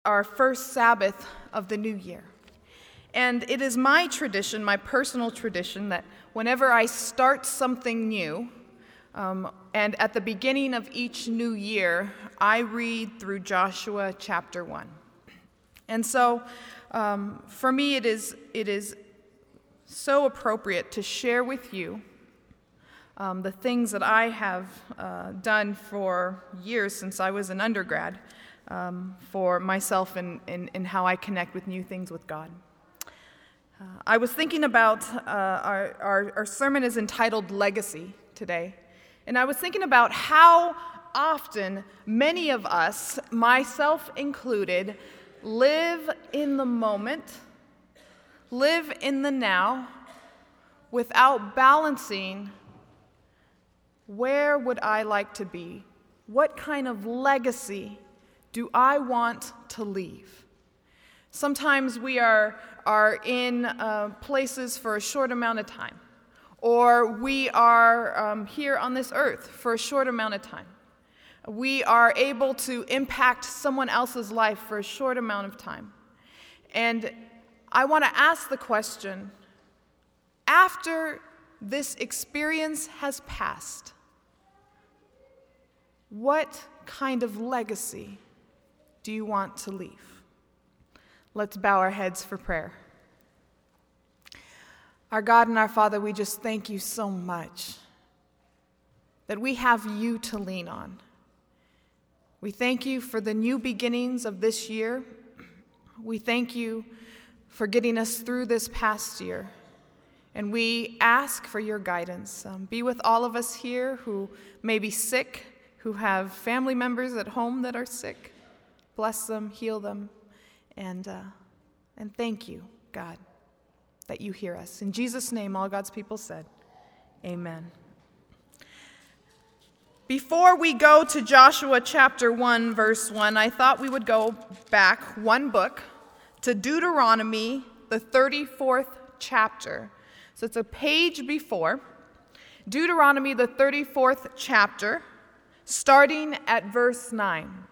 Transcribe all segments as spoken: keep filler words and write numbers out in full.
Our first Sabbath of the new year. And it is my tradition, my personal tradition, that whenever I start something new, um, and at the beginning of each new year, I read through Joshua chapter one. And so, um, for me, it is it is so appropriate to share with you um, the things that I have uh, done for years since I was an undergrad. Um, for myself and, and, and how I connect with new things with God. Uh, I was thinking about, uh, our, our, our sermon is entitled Legacy today, and I was thinking about how often many of us, myself included, live in the moment, live in the now, without balancing where would I like to be, what kind of legacy do I want to leave? Sometimes we are, are in uh, places for a short amount of time, or we are um, here on this earth for a short amount of time. We are able to impact someone else's life for a short amount of time. And I want to ask the question, after this experience has passed, what kind of legacy do you want to leave? Let's bow our heads for prayer. Our God and our Father, we just thank you so much that we have you to lean on. We thank you for the new beginnings of this year. We thank you for getting us through this past year. And we ask for your guidance. Um, be with all of us here who may be sick, who have family members at home that are sick. Bless them, heal them, and uh, and thank you, God, that you hear us. In Jesus' name, all God's people said, amen. Before we go to Joshua chapter one, verse one, I thought we would go back one book to Deuteronomy, the thirty-fourth chapter. So it's a page before. Deuteronomy, the thirty-fourth chapter, starting at verse nine.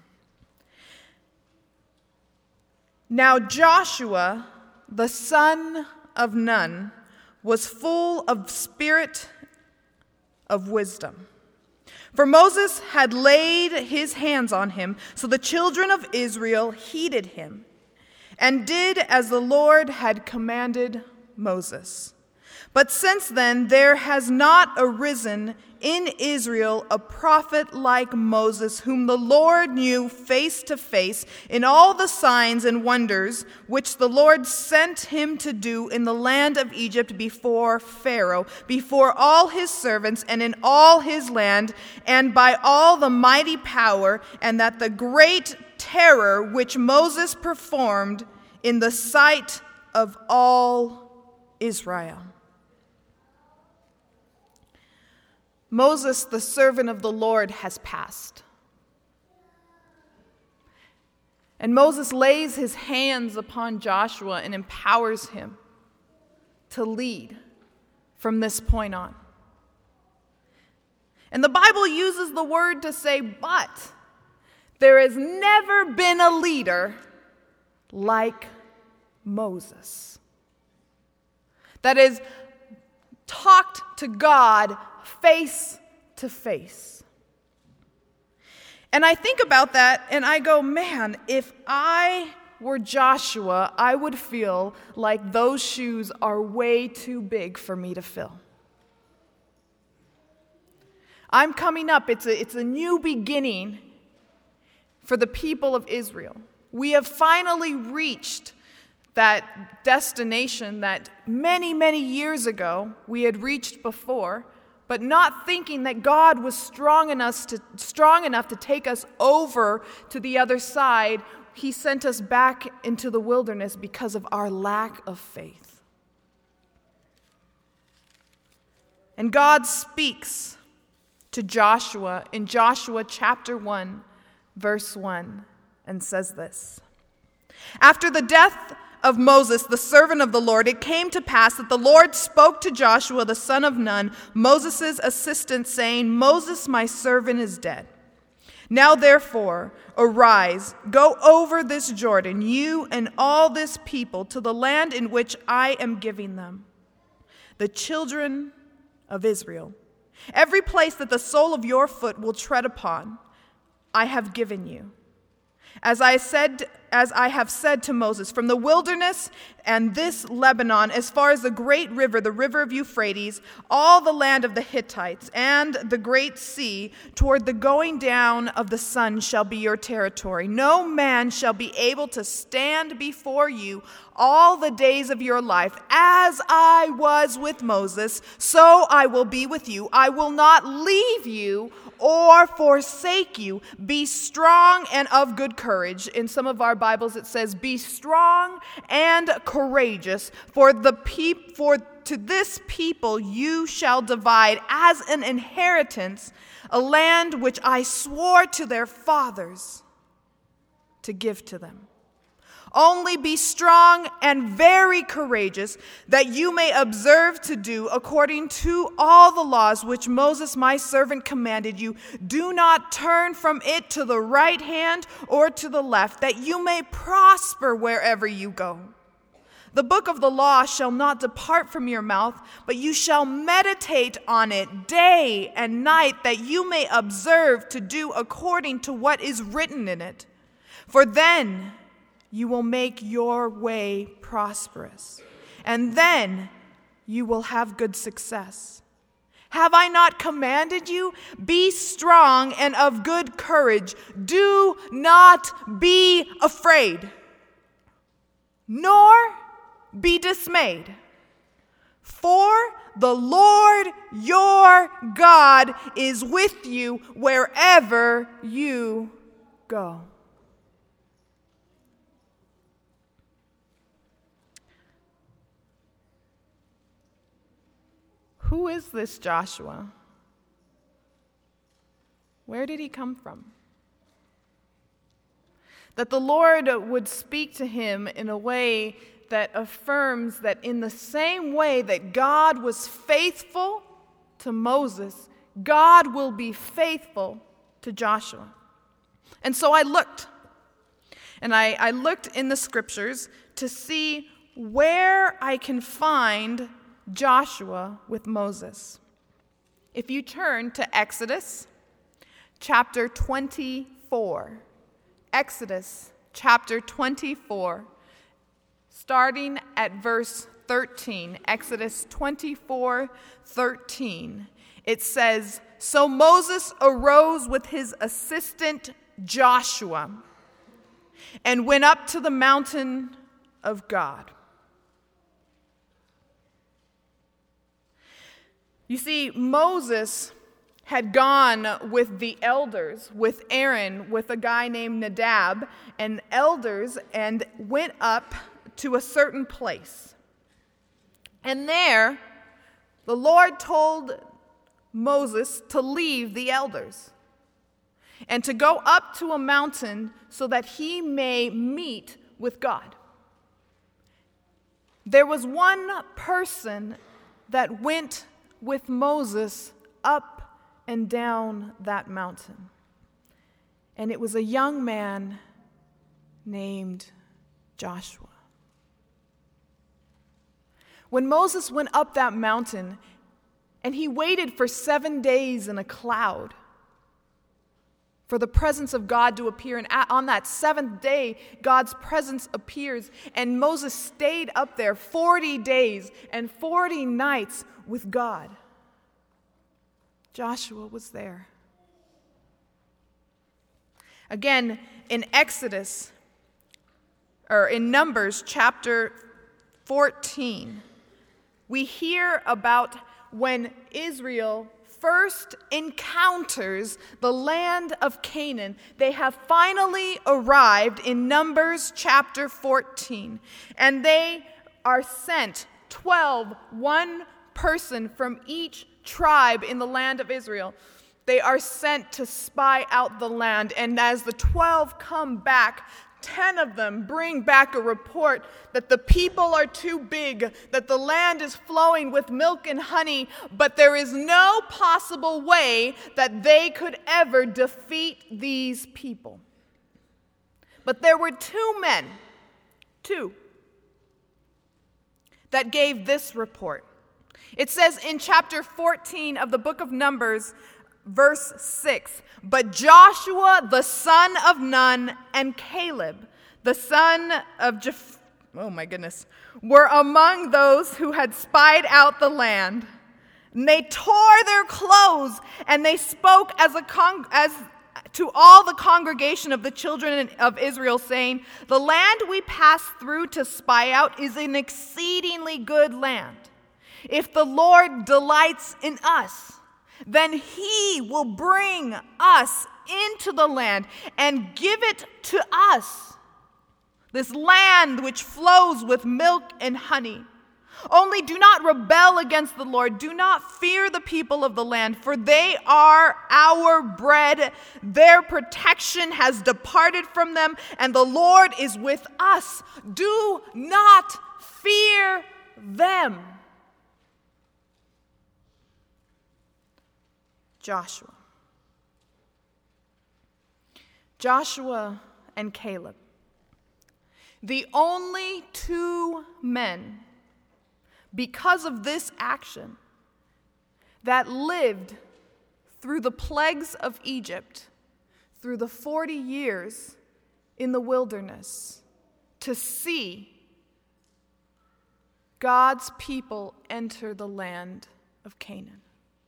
Now Joshua, the son of Nun, was full of spirit of wisdom. For Moses had laid his hands on him, so the children of Israel heeded him, and did as the Lord had commanded Moses. But since then there has not arisen in Israel a prophet like Moses, whom the Lord knew face to face in all the signs and wonders which the Lord sent him to do in the land of Egypt before Pharaoh, before all his servants and in all his land, and by all the mighty power, and that the great terror which Moses performed in the sight of all Israel. Moses, the servant of the Lord, has passed. And Moses lays his hands upon Joshua and empowers him to lead from this point on. And the Bible uses the word to say, but there has never been a leader like Moses that has talked to God face to face. And I think about that and I go, man, if I were Joshua, I would feel like those shoes are way too big for me to fill. I'm coming up. It's a, it's a new beginning for the people of Israel. We have finally reached that destination that many, many years ago we had reached before, but not thinking that God was strong enough to, strong enough to take us over to the other side. He sent us back into the wilderness because of our lack of faith. And God speaks to Joshua in Joshua chapter one, verse one, and says this. After the death of Moses, the servant of the Lord, it came to pass that the Lord spoke to Joshua, the son of Nun, Moses' assistant, saying, Moses, my servant, is dead. Now therefore, arise, go over this Jordan, you and all this people, to the land in which I am giving them, the children of Israel. Every place that the sole of your foot will tread upon, I have given you. As I said, as I have said to Moses, from the wilderness and this Lebanon, as far as the great river, the river of Euphrates, all the land of the Hittites, and the great sea, toward the going down of the sun shall be your territory. No man shall be able to stand before you all the days of your life. As I was with Moses, so I will be with you. I will not leave you or forsake you. Be strong and of good courage. In some of our Bibles it says, be strong and courageous, for the peop- for to this people you shall divide as an inheritance a land which I swore to their fathers to give to them. Only be strong and very courageous, that you may observe to do according to all the laws which Moses my servant commanded you. Do not turn from it to the right hand or to the left, that you may prosper wherever you go. The book of the law shall not depart from your mouth, but you shall meditate on it day and night, that you may observe to do according to what is written in it. For then you will make your way prosperous, and then you will have good success. Have I not commanded you? Be strong and of good courage. Do not be afraid, nor be dismayed. For the Lord your God is with you wherever you go. Who is this Joshua? Where did he come from? That the Lord would speak to him in a way that affirms that in the same way that God was faithful to Moses, God will be faithful to Joshua. And so I looked, and I, I looked in the scriptures to see where I can find Joshua with Moses. If you turn to Exodus chapter twenty-four, Exodus chapter twenty-four, starting at verse thirteen, Exodus twenty-four, thirteen, it says, "So Moses arose with his assistant Joshua and went up to the mountain of God." You see, Moses had gone with the elders, with Aaron, with a guy named Nadab, and elders, and went up to a certain place. And there, the Lord told Moses to leave the elders and to go up to a mountain so that he may meet with God. There was one person that went with Moses up and down that mountain. And it was a young man named Joshua. When Moses went up that mountain, and he waited for seven days in a cloud for the presence of God to appear, and on that seventh day, God's presence appears, and Moses stayed up there forty days and forty nights with God. Joshua was there. Again, in Exodus, or in Numbers chapter fourteen, we hear about when Israel first encounters the land of Canaan. They have finally arrived in Numbers chapter fourteen, and they are sent twelve, one person from each tribe in the land of Israel. They are sent to spy out the land, and as the twelve come back ten of them bring back a report that the people are too big, that the land is flowing with milk and honey, but there is no possible way that they could ever defeat these people. But there were two men, two, that gave this report. It says in chapter fourteen of the book of Numbers, verse six, "But Joshua the son of Nun and Caleb the son of Jeph- oh my goodness, were among those who had spied out the land. And they tore their clothes, and they spoke as a con- as to all the congregation of the children of Israel, saying, 'The land we pass through to spy out is an exceedingly good land. If the Lord delights in us, then he will bring us into the land and give it to us, this land which flows with milk and honey. Only do not rebel against the Lord. Do not fear the people of the land, for they are our bread. Their protection has departed from them, and the Lord is with us. Do not fear them.'" Joshua. Joshua and Caleb. The only two men, because of this action, that lived through the plagues of Egypt, through the forty years in the wilderness, to see God's people enter the land of Canaan.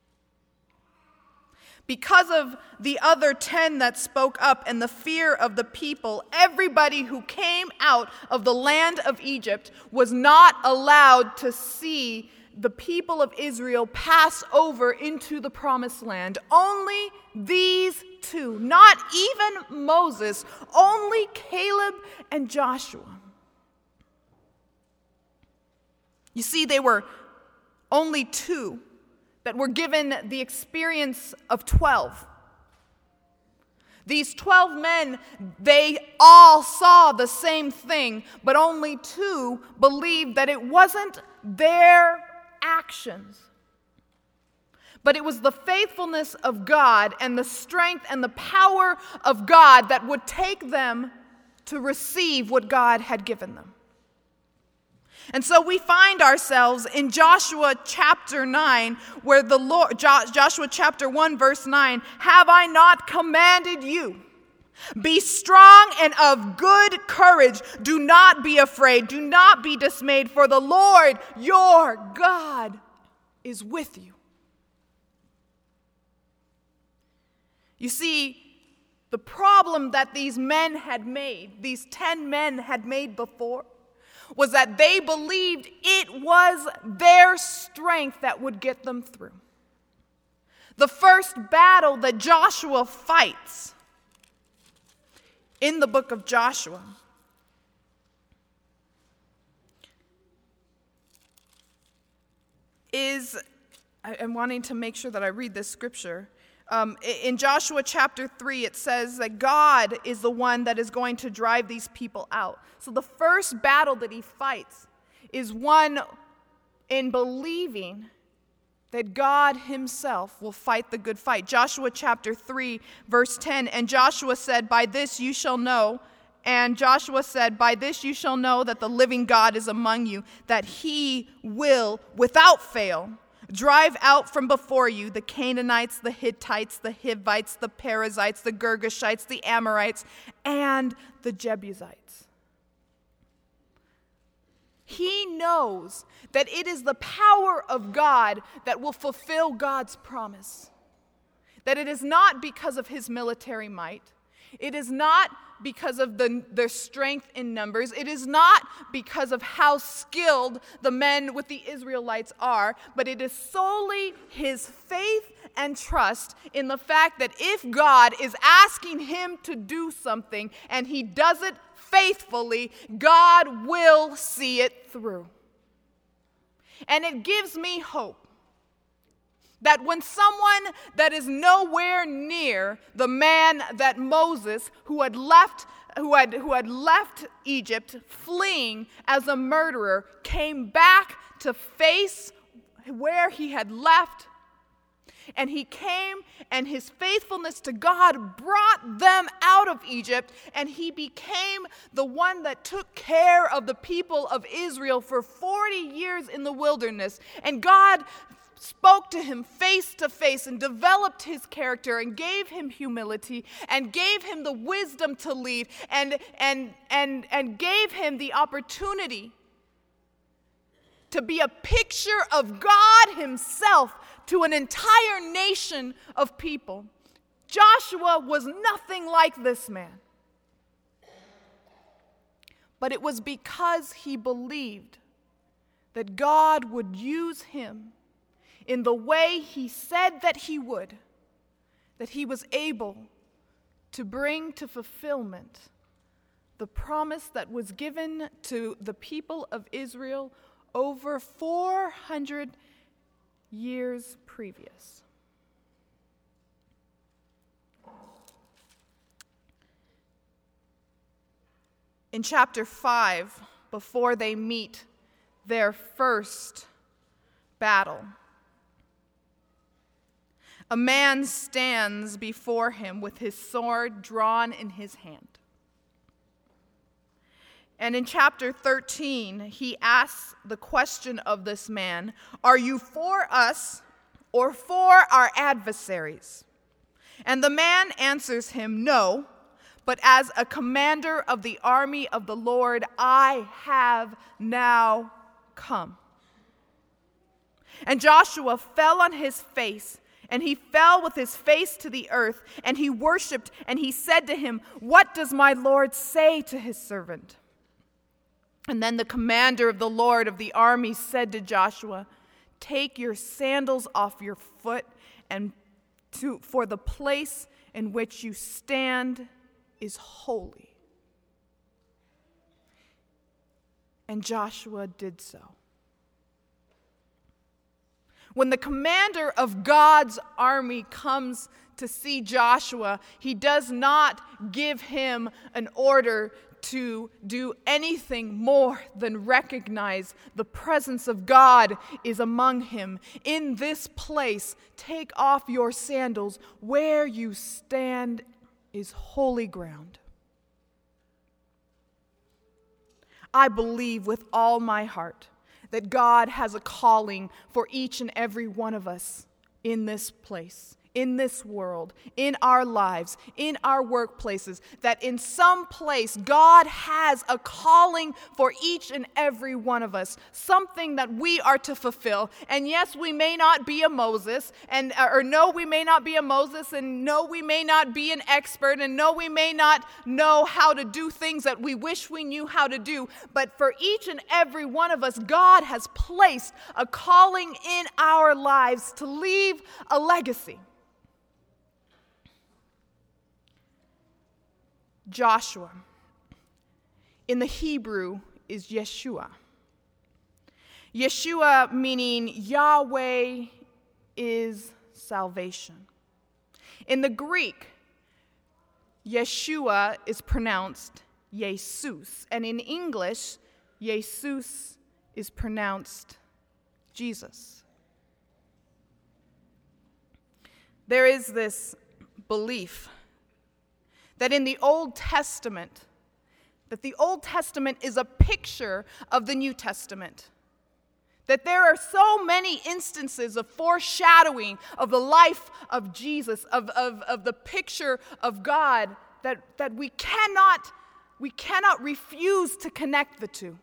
Because of the other ten that spoke up and the fear of the people, everybody who came out of the land of Egypt was not allowed to see the people of Israel pass over into the promised land. Only these two, not even Moses, only Caleb and Joshua. You see, they were only two that were given the experience of twelve. These twelve men, they all saw the same thing, but only two believed that it wasn't their actions, but it was the faithfulness of God and the strength and the power of God that would take them to receive what God had given them. And so we find ourselves in Joshua chapter nine, where the Lord, Joshua chapter one, verse nine, "Have I not commanded you? Be strong and of good courage. Do not be afraid. Do not be dismayed, for the Lord your God is with you." You see, the problem that these men had made, these ten men had made before, was that they believed it was their strength that would get them through. The first battle that Joshua fights in the book of Joshua is, I'm wanting to make sure that I read this scripture. Um, in Joshua chapter three, it says that God is the one that is going to drive these people out. So the first battle that he fights is one in believing that God himself will fight the good fight. Joshua chapter three, verse ten, "And Joshua said, 'By this you shall know,' and Joshua said, 'By this you shall know that the living God is among you, that he will, without fail, drive out from before you the Canaanites, the Hittites, the Hivites, the Perizzites, the Girgashites, the Amorites, and the Jebusites.'" He knows that it is the power of God that will fulfill God's promise. That it is not because of his military might. It is not because of the, their strength in numbers. It is not because of how skilled the men with the Israelites are, but it is solely his faith and trust in the fact that if God is asking him to do something and he does it faithfully, God will see it through. And it gives me hope that when someone that is nowhere near the man that Moses, who had left who had, who had left Egypt fleeing as a murderer, came back to face where he had left. And he came, and his faithfulness to God brought them out of Egypt, and he became the one that took care of the people of Israel for forty years in the wilderness. And God spoke to him face to face and developed his character and gave him humility and gave him the wisdom to lead and, and, and, and gave him the opportunity to be a picture of God himself to an entire nation of people. Joshua was nothing like this man. But it was because he believed that God would use him in the way he said that he would, that he was able to bring to fulfillment the promise that was given to the people of Israel over four hundred years previous. In chapter five, before they meet their first battle, a man stands before him with his sword drawn in his hand. And in chapter thirteen, he asks the question of this man, "Are you for us or for our adversaries?" And the man answers him, "No, but as a commander of the army of the Lord, I have now come." And Joshua fell on his face, and he fell with his face to the earth, and he worshipped, and he said to him, "What does my Lord say to his servant?" And then the commander of the Lord of the army said to Joshua, "Take your sandals off your foot, and to, for the place in which you stand is holy." And Joshua did so. When the commander of God's army comes to see Joshua, he does not give him an order to do anything more than recognize the presence of God is among him. In this place, take off your sandals. Where you stand is holy ground. I believe with all my heart that God has a calling for each and every one of us in this place, in this world, in our lives, in our workplaces, that in some place God has a calling for each and every one of us, something that we are to fulfill. And yes, we may not be a Moses, and or no, we may not be a Moses, and no, we may not be an expert, and no, we may not know how to do things that we wish we knew how to do, but for each and every one of us, God has placed a calling in our lives to leave a legacy. Joshua, in the Hebrew, is Yeshua. Yeshua meaning Yahweh is salvation. In the Greek, Yeshua is pronounced Jesus, and in English, Jesus is pronounced Jesus. There is this belief that in the Old Testament, that the Old Testament is a picture of the New Testament. That there are so many instances of foreshadowing of the life of Jesus, of, of, of the picture of God, that, that we cannot, we cannot refuse to connect the two.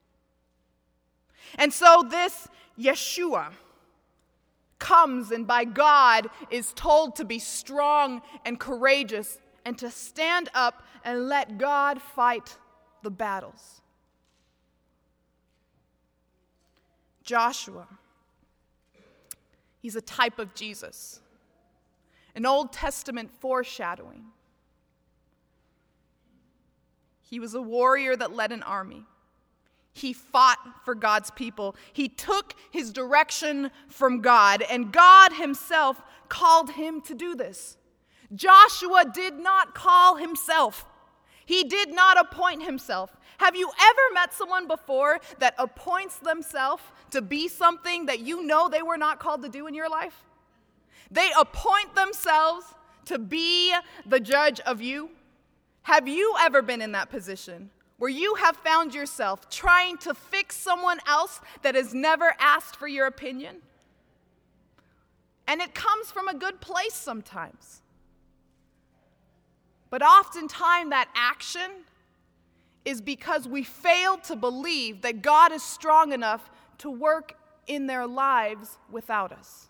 And so this Yeshua comes and by God is told to be strong and courageous and to stand up and let God fight the battles. Joshua, he's a type of Jesus, an Old Testament foreshadowing. He was a warrior that led an army. He fought for God's people. He took his direction from God, and God himself called him to do this. Joshua did not call himself. He did not appoint himself. Have you ever met someone before that appoints themselves to be something that you know they were not called to do in your life? They appoint themselves to be the judge of you. Have you ever been in that position where you have found yourself trying to fix someone else that has never asked for your opinion? And it comes from a good place sometimes. But oftentimes that action is because we fail to believe that God is strong enough to work in their lives without us.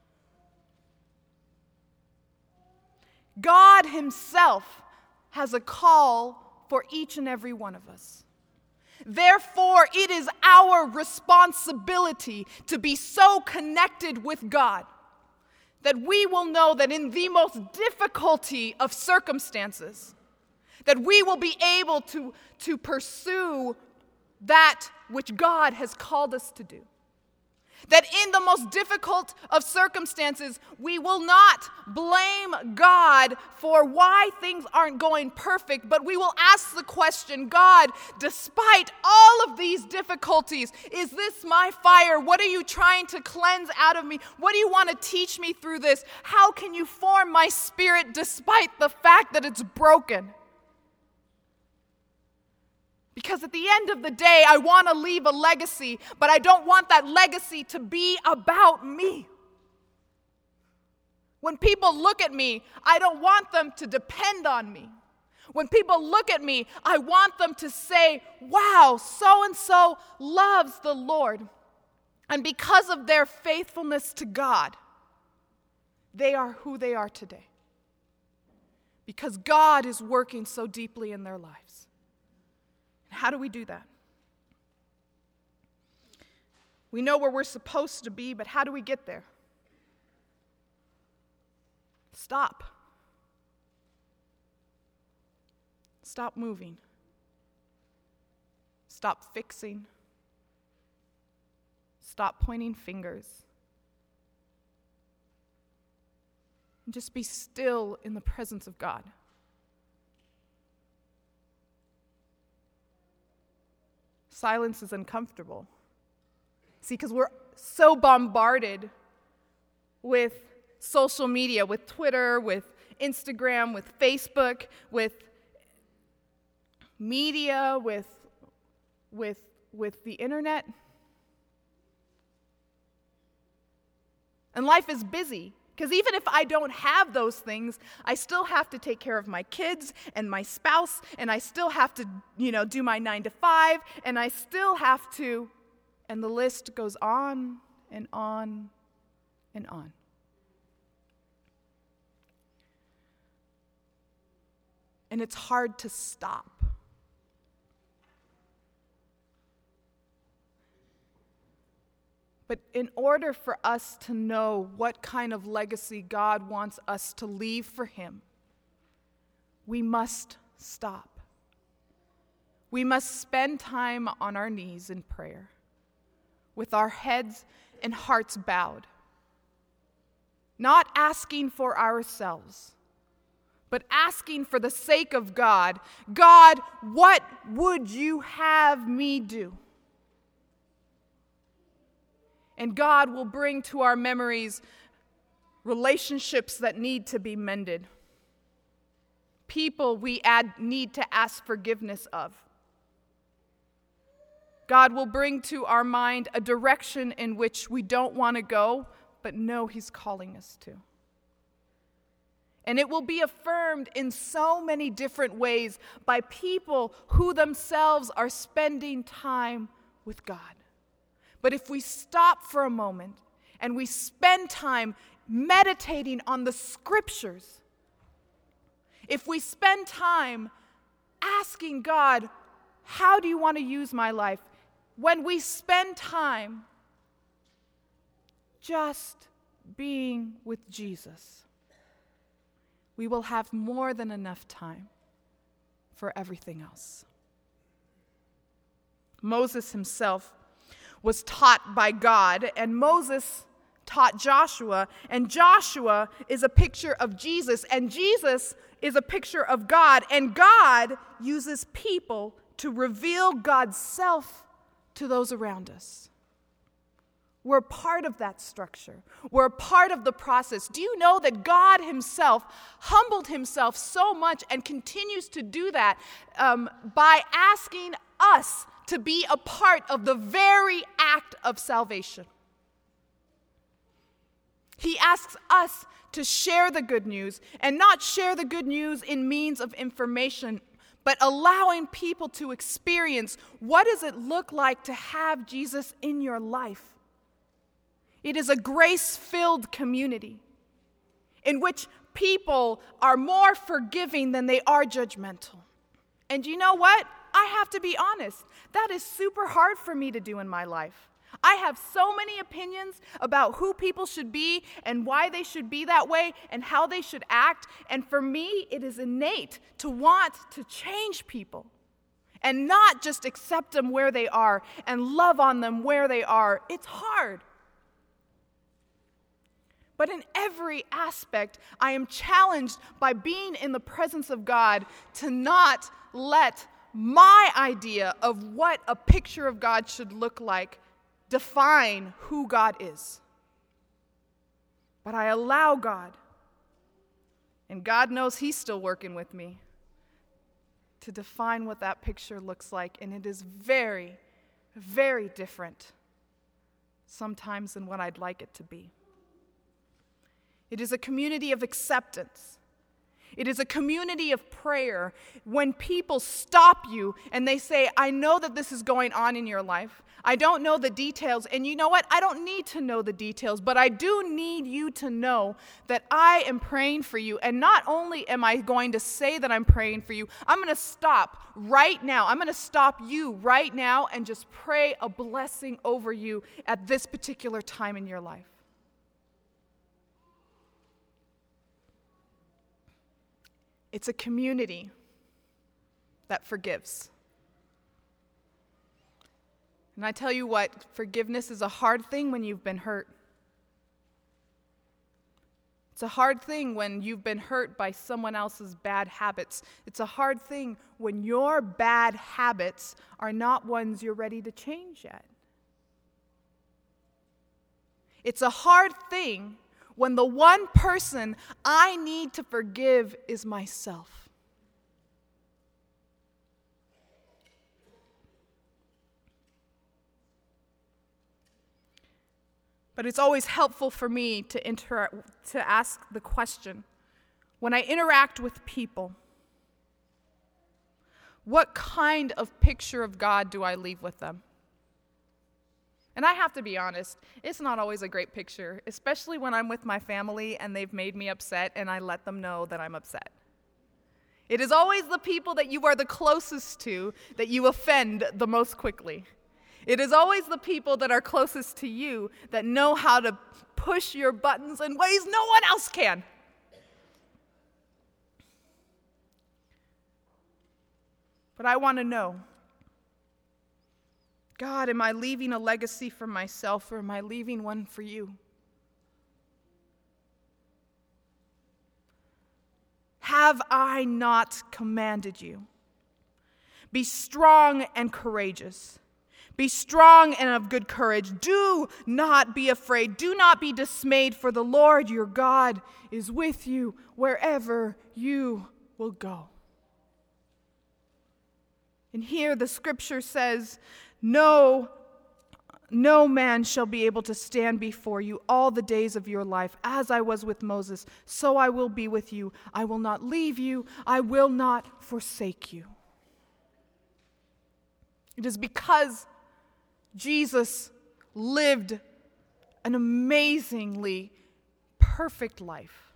God himself has a call for each and every one of us. Therefore, it is our responsibility to be so connected with God that we will know that in the most difficulty of circumstances, that we will be able to, to pursue that which God has called us to do. That in the most difficult of circumstances, we will not blame God for why things aren't going perfect, but we will ask the question, God, despite all of these difficulties, is this my fire? What are you trying to cleanse out of me? What do you want to teach me through this? How can you form my spirit despite the fact that it's broken? Because at the end of the day, I want to leave a legacy, but I don't want that legacy to be about me. When people look at me, I don't want them to depend on me. When people look at me, I want them to say, wow, so-and-so loves the Lord. And because of their faithfulness to God, they are who they are today. Because God is working so deeply in their lives. How do we do that? We know where we're supposed to be, but how do we get there? Stop. Stop moving. Stop fixing. Stop pointing fingers. And just be still in the presence of God. Silence is uncomfortable. See, because we're so bombarded with social media, with Twitter, with Instagram, with Facebook, with media, with, with, with the internet. And life is busy. Because even if I don't have those things, I still have to take care of my kids and my spouse, and I still have to, you know, do my nine to five, and I still have to, and the list goes on and on and on. And it's hard to stop. But in order for us to know what kind of legacy God wants us to leave for him, we must stop. We must spend time on our knees in prayer, with our heads and hearts bowed, not asking for ourselves, but asking for the sake of God, God, what would you have me do? And God will bring to our memories relationships that need to be mended, people we add, need to ask forgiveness of. God will bring to our mind a direction in which we don't want to go, but know he's calling us to. And it will be affirmed in so many different ways by people who themselves are spending time with God. But if we stop for a moment and we spend time meditating on the scriptures, if we spend time asking God, how do you want to use my life? When we spend time just being with Jesus, we will have more than enough time for everything else. Moses himself was taught by God, and Moses taught Joshua, and Joshua is a picture of Jesus, and Jesus is a picture of God, and God uses people to reveal God's self to those around us. We're part of that structure. We're part of the process. Do you know that God himself humbled himself so much and continues to do that um, by asking us to be a part of the very act of salvation? He asks us to share the good news, and not share the good news in means of information, but allowing people to experience what does it look like to have Jesus in your life. It is a grace-filled community in which people are more forgiving than they are judgmental. And you know what? I have to be honest. That is super hard for me to do in my life. I have so many opinions about who people should be and why they should be that way and how they should act. And for me, it is innate to want to change people and not just accept them where they are and love on them where they are. It's hard. But in every aspect, I am challenged by being in the presence of God to not let my idea of what a picture of God should look like define who God is. But I allow God, and God knows he's still working with me, to define what that picture looks like. And it is very, very different sometimes than what I'd like it to be. It is a community of acceptance. It is a community of prayer. When people stop you and they say, I know that this is going on in your life. I don't know the details. And you know what? I don't need to know the details, but I do need you to know that I am praying for you. And not only am I going to say that I'm praying for you, I'm going to stop right now. I'm going to stop you right now and just pray a blessing over you at this particular time in your life. It's a community that forgives. And I tell you what, forgiveness is a hard thing when you've been hurt. It's a hard thing when you've been hurt by someone else's bad habits. It's a hard thing when your bad habits are not ones you're ready to change yet. It's a hard thing when the one person I need to forgive is myself. But it's always helpful for me to inter- to ask the question, when I interact with people, what kind of picture of God do I leave with them? And I have to be honest, it's not always a great picture, especially when I'm with my family and they've made me upset and I let them know that I'm upset. It is always the people that you are the closest to that you offend the most quickly. It is always the people that are closest to you that know how to push your buttons in ways no one else can. But I want to know, God, am I leaving a legacy for myself or am I leaving one for you? Have I not commanded you? Be strong and courageous. Be strong and of good courage. Do not be afraid. Do not be dismayed, for the Lord your God is with you wherever you will go. And here the scripture says, No, no man shall be able to stand before you all the days of your life. As I was with Moses, so I will be with you. I will not leave you. I will not forsake you. It is because Jesus lived an amazingly perfect life,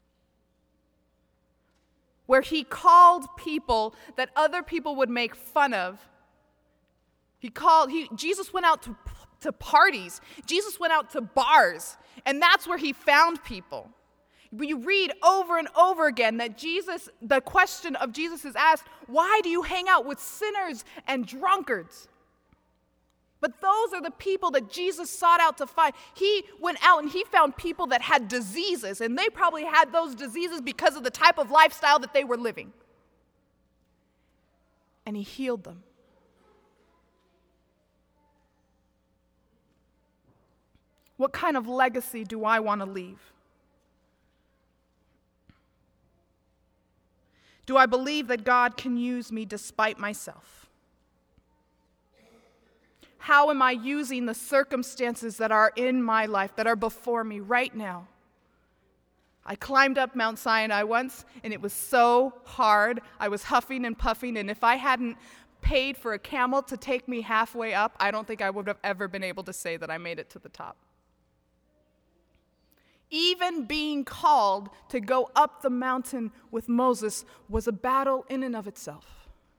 where he called people that other people would make fun of. He called, he, Jesus went out to, to parties. Jesus went out to bars, and that's where he found people. We read over and over again that Jesus, the question of Jesus is asked, why do you hang out with sinners and drunkards? But those are the people that Jesus sought out to find. He went out and he found people that had diseases, and they probably had those diseases because of the type of lifestyle that they were living. And he healed them. What kind of legacy do I want to leave? Do I believe that God can use me despite myself? How am I using the circumstances that are in my life, that are before me right now? I climbed up Mount Sinai once, and it was so hard. I was huffing and puffing, and if I hadn't paid for a camel to take me halfway up, I don't think I would have ever been able to say that I made it to the top. Even being called to go up the mountain with Moses was a battle in and of itself.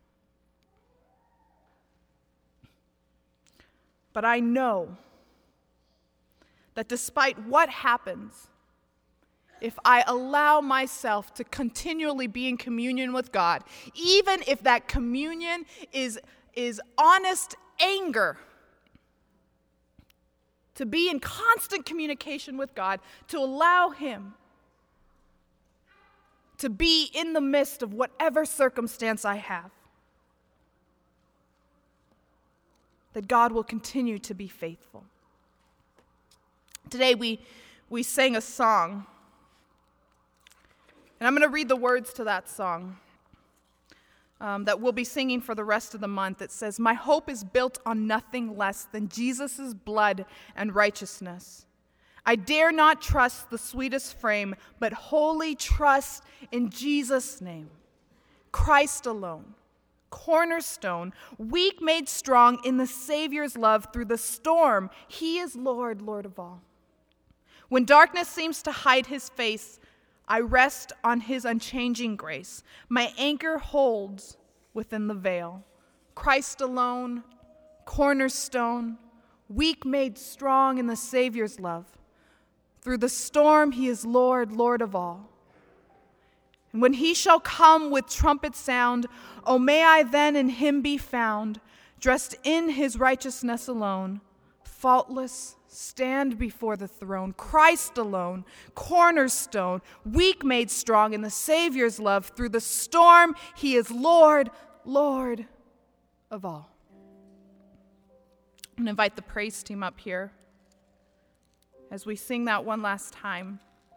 But I know that despite what happens, if I allow myself to continually be in communion with God, even if that communion is, is honest anger, to be in constant communication with God, to allow Him to be in the midst of whatever circumstance I have, that God will continue to be faithful. Today we, we sang a song, and I'm going to read the words to that song um, that we'll be singing for the rest of the month. It says, "My hope is built on nothing less than Jesus' blood and righteousness. I dare not trust the sweetest frame, but wholly trust in Jesus' name, Christ alone. Cornerstone, weak made strong in the Savior's love through the storm. He is Lord, Lord of all. When darkness seems to hide his face, I rest on his unchanging grace. My anchor holds within the veil. Christ alone, cornerstone, weak made strong in the Savior's love. Through the storm, he is Lord, Lord of all. And when he shall come with trumpet sound, oh, may I then in him be found, dressed in his righteousness alone, faultless, stand before the throne, Christ alone, cornerstone, weak made strong in the Savior's love. Through the storm, he is Lord, Lord of all." I'm going to invite the praise team up here as we sing that one last time.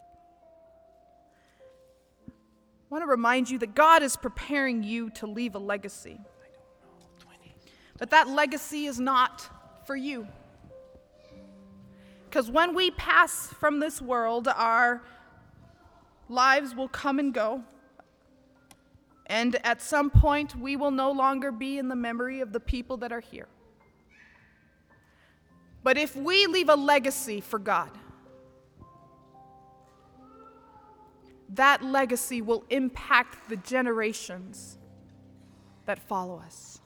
I want to remind you that God is preparing you to leave a legacy. But that legacy is not for you. Because when we pass from this world, our lives will come and go. And at some point, we will no longer be in the memory of the people that are here. But if we leave a legacy for God, that legacy will impact the generations that follow us.